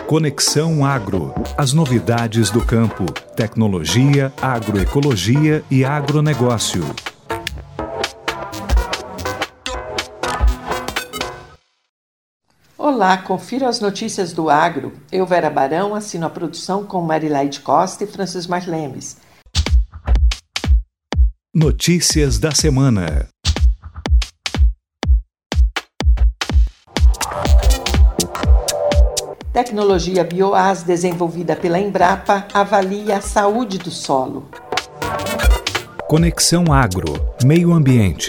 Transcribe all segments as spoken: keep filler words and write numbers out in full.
Conexão Agro. As novidades do campo, tecnologia, agroecologia e agronegócio. Olá, confira as notícias do agro. Eu, Vera Barão, assino a produção com Marilaide Costa e Francis Marlemes. Notícias da semana. Tecnologia BioAS desenvolvida pela Embrapa avalia a saúde do solo. Conexão Agro. Meio Ambiente.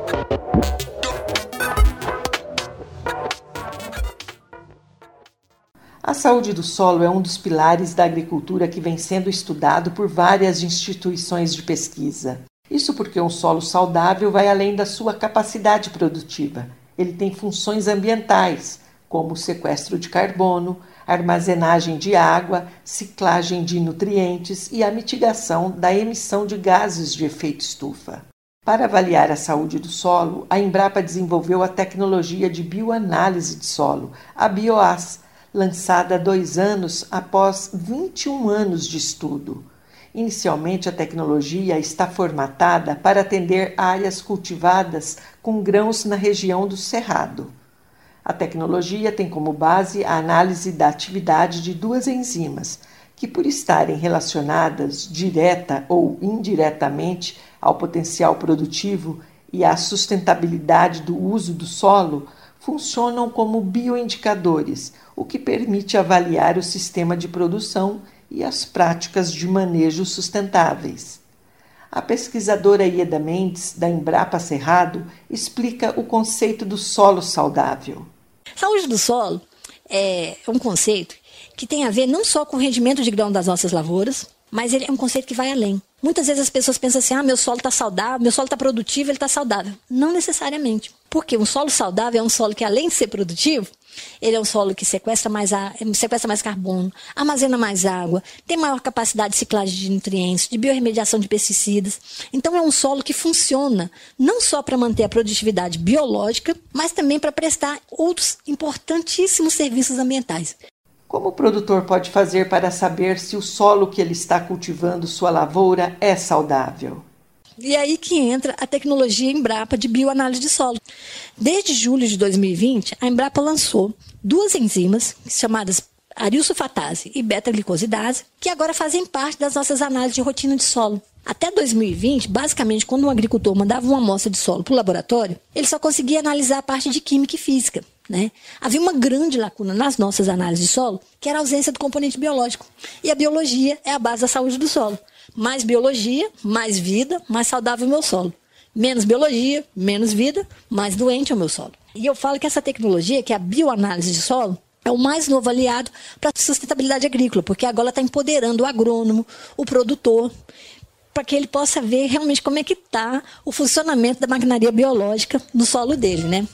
A saúde do solo é um dos pilares da agricultura que vem sendo estudado por várias instituições de pesquisa. Isso porque um solo saudável vai além da sua capacidade produtiva. Ele tem funções ambientais, como o sequestro de carbono, armazenagem de água, ciclagem de nutrientes e a mitigação da emissão de gases de efeito estufa. Para avaliar a saúde do solo, a Embrapa desenvolveu a tecnologia de bioanálise de solo, a BioAS, lançada há dois anos após vinte e um anos de estudo. Inicialmente, a tecnologia está formatada para atender áreas cultivadas com grãos na região do Cerrado. A tecnologia tem como base a análise da atividade de duas enzimas, que, por estarem relacionadas direta ou indiretamente ao potencial produtivo e à sustentabilidade do uso do solo, funcionam como bioindicadores, o que permite avaliar o sistema de produção e as práticas de manejo sustentáveis. A pesquisadora Ieda Mendes, da Embrapa Cerrado, explica o conceito do solo saudável. Saúde do solo é um conceito que tem a ver não só com o rendimento de grão das nossas lavouras, mas ele é um conceito que vai além. Muitas vezes as pessoas pensam assim, ah, meu solo está saudável, meu solo está produtivo, ele está saudável. Não necessariamente. Porque um solo saudável é um solo que, além de ser produtivo, ele é um solo que sequestra mais, a, sequestra mais carbono, armazena mais água, tem maior capacidade de ciclagem de nutrientes, de biorremediação de pesticidas. Então é um solo que funciona não só para manter a produtividade biológica, mas também para prestar outros importantíssimos serviços ambientais. Como o produtor pode fazer para saber se o solo que ele está cultivando sua lavoura é saudável? E aí que entra a tecnologia Embrapa de bioanálise de solo. Desde julho de dois mil e vinte, a Embrapa lançou duas enzimas chamadas arilsulfatase e beta-glicosidase, que agora fazem parte das nossas análises de rotina de solo. Até dois mil e vinte, basicamente, quando um agricultor mandava uma amostra de solo para o laboratório, ele só conseguia analisar a parte de química e física. Né? Havia uma grande lacuna nas nossas análises de solo, que era a ausência do componente biológico. E a biologia é a base da saúde do solo. Mais biologia, mais vida, mais saudável é o meu solo. Menos biologia, menos vida, mais doente é o meu solo. E eu falo que essa tecnologia, que é a bioanálise de solo, é o mais novo aliado para a sustentabilidade agrícola, porque agora está empoderando o agrônomo, o produtor, para que ele possa ver realmente como é que está o funcionamento da maquinaria biológica no solo dele, né?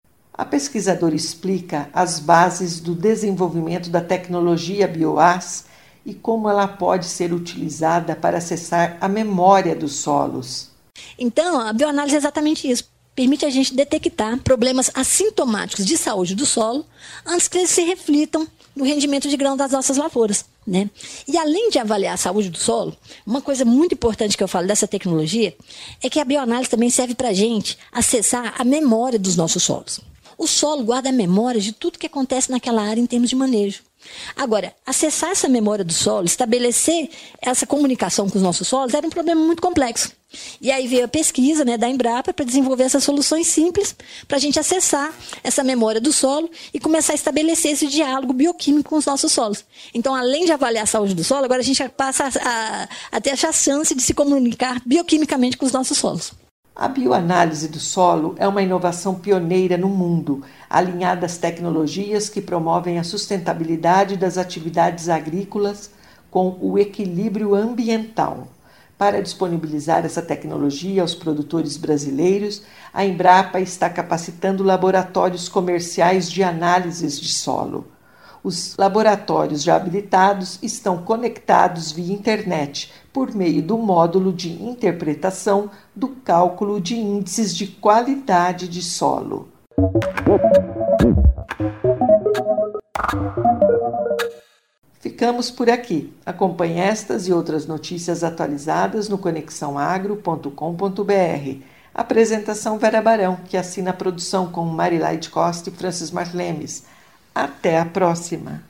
A pesquisadora explica as bases do desenvolvimento da tecnologia BioAS e como ela pode ser utilizada para acessar a memória dos solos. Então, a bioanálise é exatamente isso. Permite a gente detectar problemas assintomáticos de saúde do solo antes que eles se reflitam no rendimento de grão das nossas lavouras. Né? E além de avaliar a saúde do solo, uma coisa muito importante que eu falo dessa tecnologia é que a bioanálise também serve para a gente acessar a memória dos nossos solos. O solo guarda a memória de tudo que acontece naquela área em termos de manejo. Agora, acessar essa memória do solo, estabelecer essa comunicação com os nossos solos era um problema muito complexo. E aí veio a pesquisa, né, da Embrapa para desenvolver essas soluções simples para a gente acessar essa memória do solo e começar a estabelecer esse diálogo bioquímico com os nossos solos. Então, além de avaliar a saúde do solo, agora a gente passa a, a, a ter a chance de se comunicar bioquimicamente com os nossos solos. A bioanálise do solo é uma inovação pioneira no mundo, alinhada às tecnologias que promovem a sustentabilidade das atividades agrícolas com o equilíbrio ambiental. Para disponibilizar essa tecnologia aos produtores brasileiros, a Embrapa está capacitando laboratórios comerciais de análises de solo. Os laboratórios já habilitados estão conectados via internet por meio do módulo de interpretação do cálculo de índices de qualidade de solo. Ficamos por aqui. Acompanhe estas e outras notícias atualizadas no conexão agro ponto com ponto b r. Apresentação Vera Barão, que assina a produção com Marilaide Costa e Francis Marlemes. Até a próxima.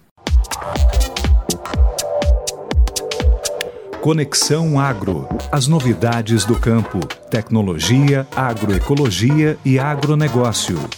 Conexão Agro. As novidades do campo, tecnologia, agroecologia e agronegócio.